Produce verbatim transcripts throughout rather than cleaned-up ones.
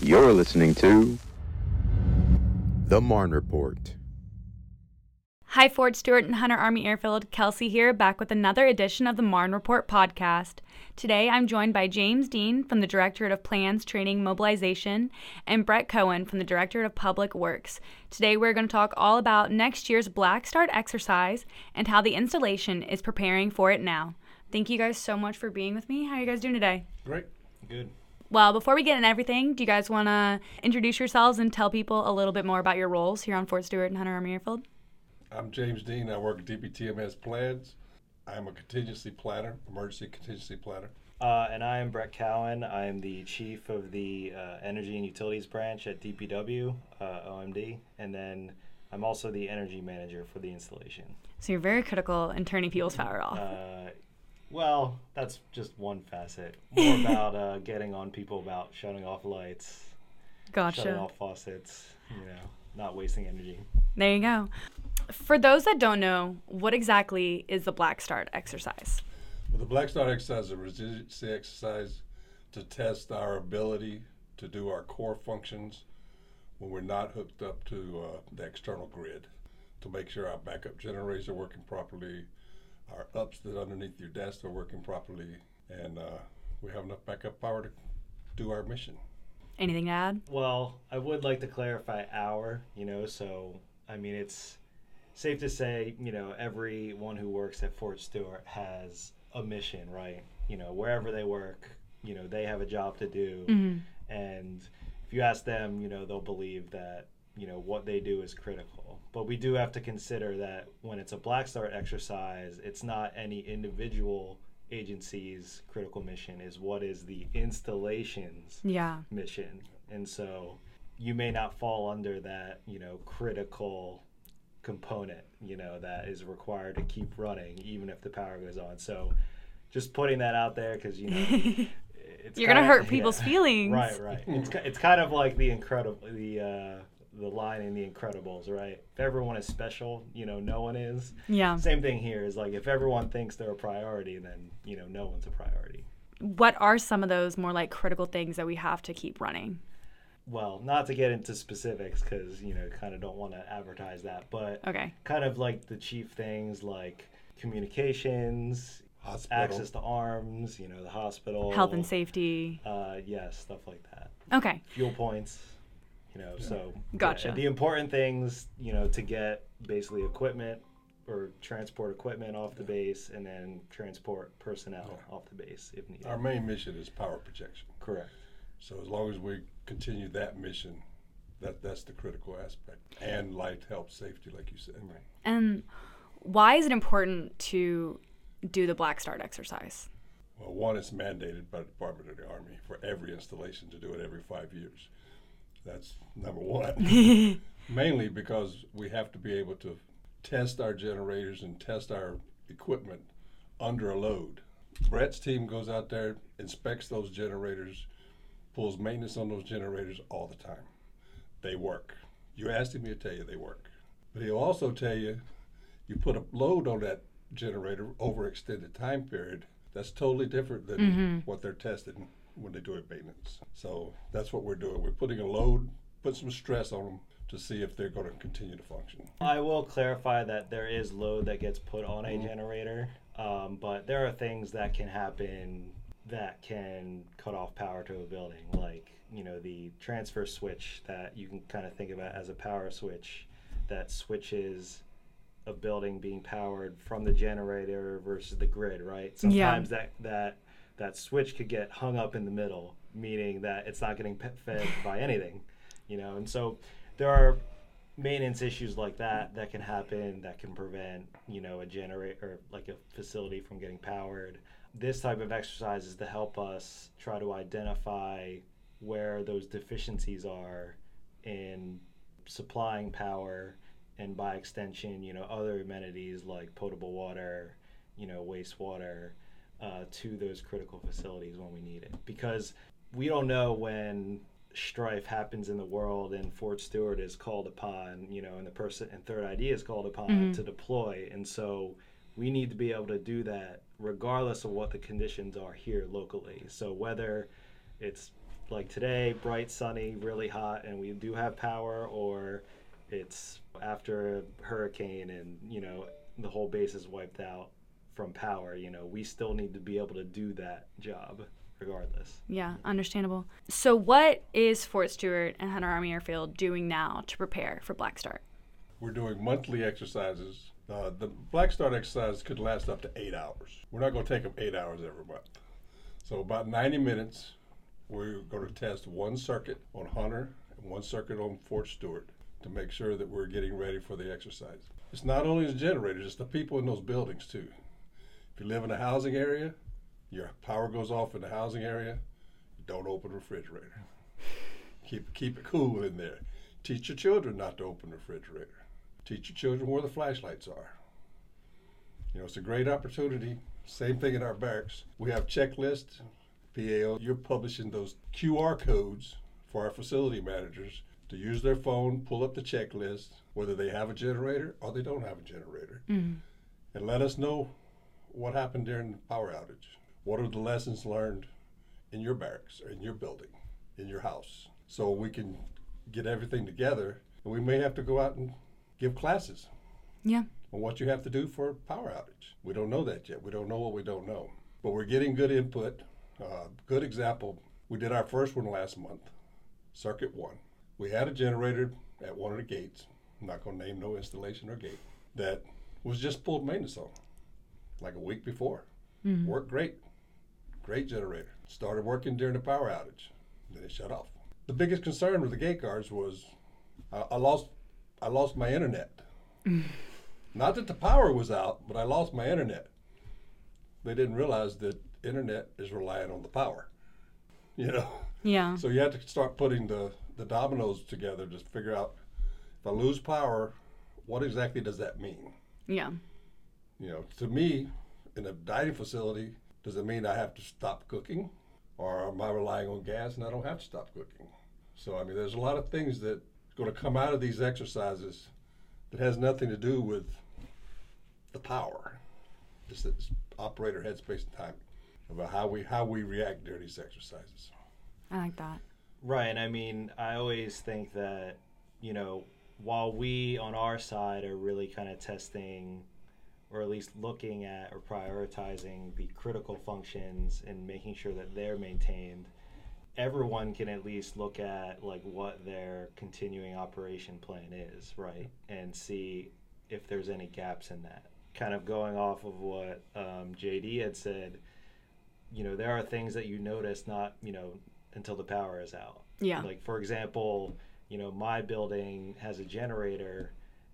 You're listening to The Marne Report. Hi, Fort Stewart and Hunter Army Airfield. Kelsey here, back with another edition of the Marne Report podcast. Today, I'm joined by James Dean from the Directorate of Plans, Training, Mobilization, and Brett Cohen from the Directorate of Public Works. Today, we're going to talk all about next year's Black Start exercise and how the installation is preparing for it now. Thank you guys so much for being with me. How are you guys doing today? Great. Good. Well, before we get into everything, do you guys want to introduce yourselves and tell people a little bit more about your roles here on Fort Stewart and Hunter Army Airfield? I'm James Dean. I work at D P T M S Plans. I'm a contingency planner, emergency contingency planner. Uh, and I am Brett Cohen. I am the chief of the uh, Energy and Utilities branch at D P W, uh, O M D, and then I'm also the energy manager for the installation. So you're very critical in turning people's power off. Uh, well, that's just one facet. More about uh, getting on people about shutting off lights, Gotcha. shutting off faucets, you know, not wasting energy. There you go. For those that don't know, what exactly is the Black Start exercise? Well, the Black Start exercise is a resiliency exercise to test our ability to do our core functions when we're not hooked up to uh, the external grid, to make sure our backup generators are working properly, our ups that underneath your desk are working properly, and uh, we have enough backup power to do our mission. Anything to add? Well, I would like to clarify our, you know, so, I mean, it's safe to say, you know, everyone who works at Fort Stewart has a mission, right? You know, wherever they work, you know, they have a job to do. Mm-hmm. And if you ask them, you know, they'll believe that, you know, what they do is critical. But we do have to consider that when it's a Black Start exercise, it's not any individual agency's critical mission, is what is the installation's yeah. mission. And so you may not fall under that, you know, critical component, you know, that is required to keep running even if the power goes on. So just putting that out there, because, you know, it's you're gonna kinda, hurt people's yeah, feelings. Right, right. It's it's kind of like the incredible the uh, the line in The Incredibles, right? If everyone is special, you know, no one is. Yeah. Same thing here is like if everyone thinks they're a priority, then, you know, no one's a priority. What are some of those more like critical things that we have to keep running? Well, not to get into specifics because, you know, kind of don't want to advertise that, but okay. kind of like the chief things like communications, hospital. Access to arms, you know, the hospital. Health and safety. Uh, yes, stuff like that. Okay. Fuel points, you know, yeah. so. Gotcha. Yeah, the important things, you know, to get basically equipment or transport equipment off the base and then transport personnel yeah. off the base if needed. Our main mission is power projection. Correct. So as long as we continue that mission, that that's the critical aspect. And light, health, safety, like you said. Right. And why is it important to do the Black Start exercise? Well, one, it's mandated by the Department of the Army for every installation to do it every five years. That's number one. Mainly because we have to be able to test our generators and test our equipment under a load. Brett's team goes out there, inspects those generators, pulls maintenance on those generators all the time. They work. You asked him, he'll tell you they work. But he'll also tell you, you put a load on that generator over an extended time period, that's totally different than mm-hmm. what they're testing when they do it maintenance. So that's what we're doing. We're putting a load, put some stress on them to see if they're going to continue to function. I will clarify that there is load that gets put on a mm-hmm. generator, um, but there are things that can happen that can cut off power to a building, like, you know, the transfer switch that you can kind of think about as a power switch that switches a building being powered from the generator versus the grid, right? Sometimes yeah. that, that that switch could get hung up in the middle, meaning that it's not getting fed by anything, you know? And so there are maintenance issues like that that can happen that can prevent, you know, a generator or like a facility from getting powered. This type of exercise is to help us try to identify where those deficiencies are in supplying power and by extension, you know, other amenities like potable water, you know, wastewater uh, to those critical facilities when we need it. Because we don't know when strife happens in the world and Fort Stewart is called upon, you know, and the person and Third I D is called upon mm-hmm. to deploy. And so we need to be able to do that regardless of what the conditions are here locally. So whether it's like today, bright, sunny, really hot, and we do have power, or it's after a hurricane and, you know, the whole base is wiped out from power, you know, we still need to be able to do that job regardless. Yeah, understandable. So what is Fort Stewart and Hunter Army Airfield doing now to prepare for Black Start? We're doing monthly exercises. Uh, the Black Start exercise could last up to eight hours. We're not going to take them eight hours every month. So about ninety minutes, we're going to test one circuit on Hunter and one circuit on Fort Stewart to make sure that we're getting ready for the exercise. It's not only the generators, it's the people in those buildings too. If you live in a housing area, your power goes off in the housing area, don't open the refrigerator. Keep, keep it cool in there. Teach your children not to open the refrigerator. Teach your children where the flashlights are. You know, it's a great opportunity. Same thing in our barracks. We have checklists. P A O, you're publishing those Q R codes for our facility managers to use their phone, pull up the checklist, whether they have a generator or they don't have a generator, mm-hmm. and let us know what happened during the power outage. What are the lessons learned in your barracks, or in your building, in your house? So we can get everything together, and we may have to go out and give classes. Yeah. On what you have to do for a power outage. We don't know that yet. We don't know what we don't know. But we're getting good input. Uh, good example, we did our first one last month, circuit one. We had a generator at one of the gates, I'm not going to name no installation or gate, that was just pulled maintenance on, like a week before. Mm-hmm. Worked great. Great generator. Started working during the power outage. Then it shut off. The biggest concern with the gate guards was I, I lost I lost my internet. Not that the power was out, but I lost my internet. They didn't realize that internet is relying on the power. You know? Yeah. So you have to start putting the, the dominoes together to figure out, if I lose power, what exactly does that mean? Yeah. You know, to me, in a dining facility, does it mean I have to stop cooking? Or am I relying on gas and I don't have to stop cooking? So, I mean, there's a lot of things that are going to come out of these exercises that has nothing to do with the power. Just this operator headspace and timing about how we how we react during these exercises. I like that. Right, and I mean, I always think that, you know, while we on our side are really kind of testing or at least looking at or prioritizing the critical functions and making sure that they're maintained, everyone can at least look at like what their continuing operation plan is, right? And see if there's any gaps in that. Kind of going off of what um, J D had said, you know, there are things that you notice not, you know, until the power is out. Yeah. Like, for example, you know, my building has a generator,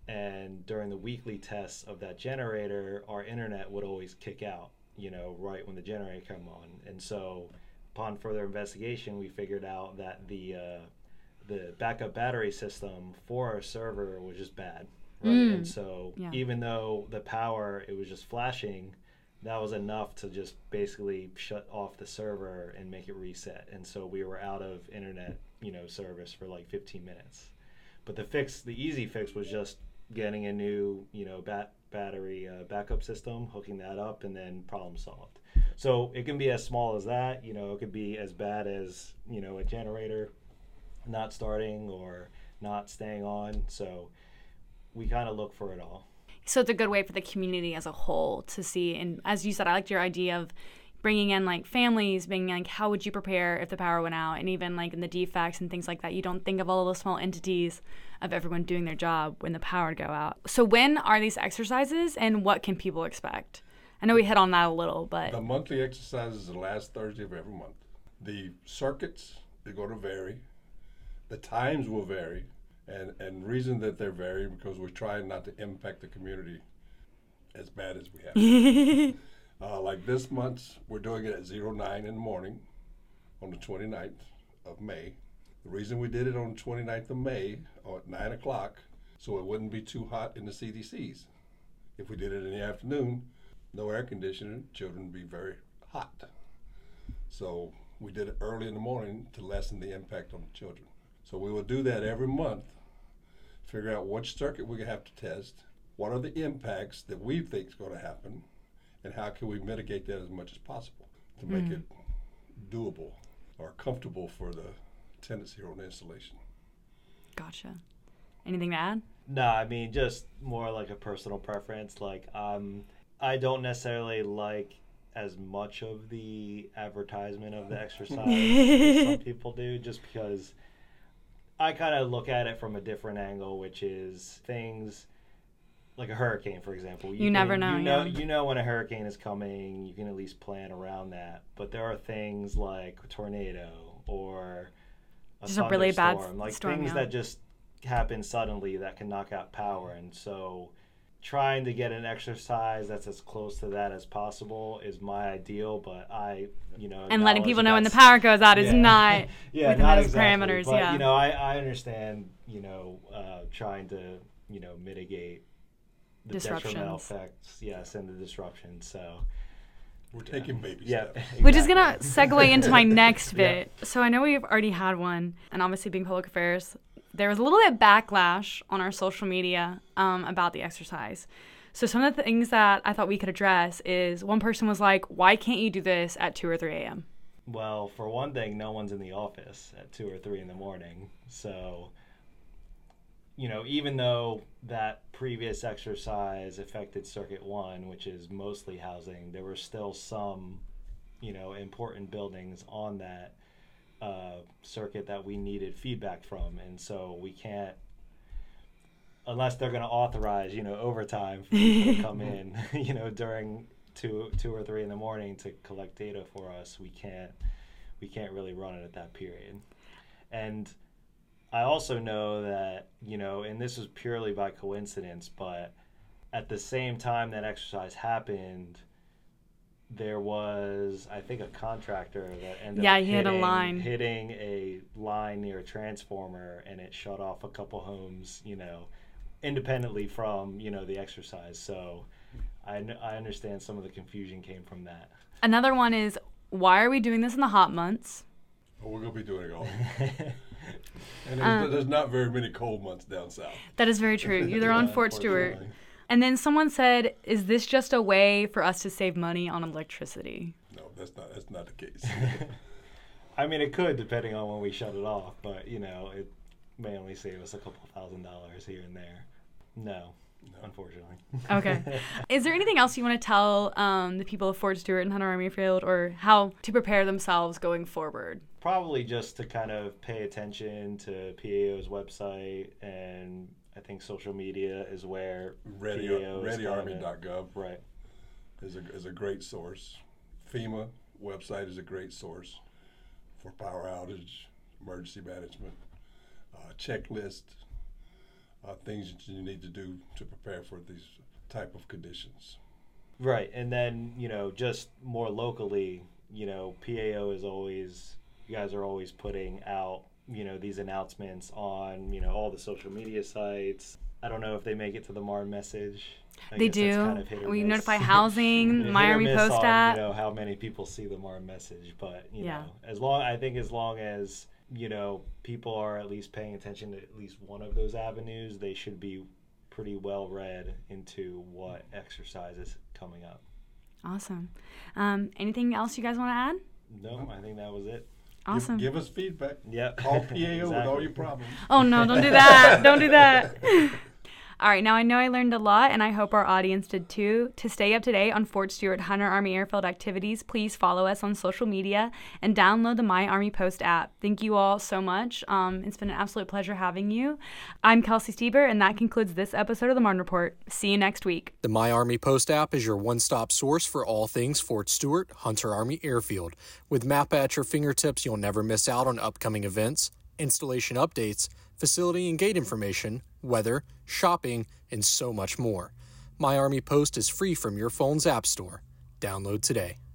and during the weekly tests of that generator, our internet would always kick out, you know, right when the generator come on. And so upon further investigation, we figured out that the uh, the backup battery system for our server was just bad. Right? Mm. And so yeah. even though the power, it was just flashing, that was enough to just basically shut off the server and make it reset. And so we were out of internet, you know, service for like fifteen minutes. But the fix, the easy fix was just getting a new, you know, bat battery uh, backup system, hooking that up, and then problem solved. So it can be as small as that, you know, it could be as bad as, you know, a generator not starting or not staying on. So we kind of look for it all. So it's a good way for the community as a whole to see. And as you said, I liked your idea of bringing in like families, being like, how would you prepare if the power went out? And even like in the defects and things like that, you don't think of all those small entities of everyone doing their job when the power would go out. So when are these exercises and what can people expect? I know we hit on that a little, but. The monthly exercises are the last Thursday of every month. The circuits are going to vary. The times will vary. And and reason that they're varying because we're trying not to impact the community as bad as we have. uh, like this month, we're doing it at zero nine in the morning on the twenty-ninth of May. The reason we did it on the twenty-ninth of May at nine o'clock, so it wouldn't be too hot in the C D Cs. If we did it in the afternoon, no air conditioning, children would be very hot. So we did it early in the morning to lessen the impact on the children. So we will do that every month, figure out which circuit we have to test, what are the impacts that we think is going to happen, and how can we mitigate that as much as possible to make mm. it doable. are comfortable for the tenants here on the installation. Gotcha. Anything to add? No, I mean, just more like a personal preference. Like, um, I don't necessarily like as much of the advertisement of the exercise as some people do, just because I kind of look at it from a different angle, which is things like a hurricane, for example. You, you never know. You know, yeah. you know when a hurricane is coming, you can at least plan around that. But there are things like a tornado or a just a really bad like storm, things yeah. that just happen suddenly that can knock out power. And so trying to get an exercise that's as close to that as possible is my ideal, but I, you know, and letting people know when the power goes out yeah. is not yeah, within not those exactly. parameters. But, yeah, you know, I, I understand, you know, uh, trying to, you know, mitigate the detrimental effects, yes, and the disruption. So we're taking yeah. baby yeah, steps. Exactly. Which is gonna segue into my next bit. Yeah. So I know we've already had one, and obviously being public affairs, there was a little bit of backlash on our social media um, about the exercise. So some of the things that I thought we could address is one person was like, why can't you do this at two or three a.m.? Well, for one thing, no one's in the office at two or three in the morning. So, you know, even though that previous exercise affected Circuit one, which is mostly housing, there were still some, you know, important buildings on that uh, circuit that we needed feedback from. And so we can't, unless they're going to authorize, you know, overtime for people to come in, you know, during two, two or three in the morning to collect data for us, we can't, we can't really run it at that period. And I also know that, you know, and this was purely by coincidence, but at the same time that exercise happened, there was, I think, a contractor that ended yeah, up he hitting, hit a line. hitting a line near a transformer, and it shut off a couple homes, you know, independently from, you know, the exercise. So I, I understand some of the confusion came from that. Another one is, why are we doing this in the hot months? Well, we're going to be doing it all. And there's, um, there's not very many cold months down south. That is very true. You're yeah, on Fort Stewart. And then someone said, is this just a way for us to save money on electricity? No, that's not that's not the case. I mean, it could, depending on when we shut it off, but, you know, it may only save us a couple thousand dollars here and there. No, no. Unfortunately. Okay. Is there anything else you want to tell um, the people of Fort Stewart and Hunter Army Airfield, or how to prepare themselves going forward? Probably just to kind of pay attention to P A O's website, and I think social media is where Ready, P A O is ready army dot gov right. is a, is a great source. FEMA website is a great source for power outage, emergency management, uh, checklist, uh, things that you need to do to prepare for these type of conditions. Right, and then, you know, just more locally, you know, P A O is always, you guys are always putting out, you know, these announcements on, you know, all the social media sites. I don't know if they make it to the M A R message. I they guess do. Kind of we miss. notify housing, My Army Post on, app. You know, how many people see the M A R message, but, you yeah. know, as long, I think as long as, you know, people are at least paying attention to at least one of those avenues, they should be pretty well read into what exercise is coming up. Awesome. Um, anything else you guys want to add? No, I think that was it. Awesome. Give, give us feedback. Yeah. Call P A O exactly. with all your problems. Oh, no, don't do that. Don't do that. All right, now I know I learned a lot, and I hope our audience did too. To stay up to date on Fort Stewart Hunter Army Airfield activities, please follow us on social media and download the My Army Post app. Thank you all so much. Um, it's been an absolute pleasure having you. I'm Kelsey Stieber, and that concludes this episode of the Martin Report. See you next week. The My Army Post app is your one-stop source for all things Fort Stewart Hunter Army Airfield. With Mappa at your fingertips, you'll never miss out on upcoming events, installation updates, facility and gate information, weather, shopping, and so much more. My Army Post is free from your phone's app store. Download today.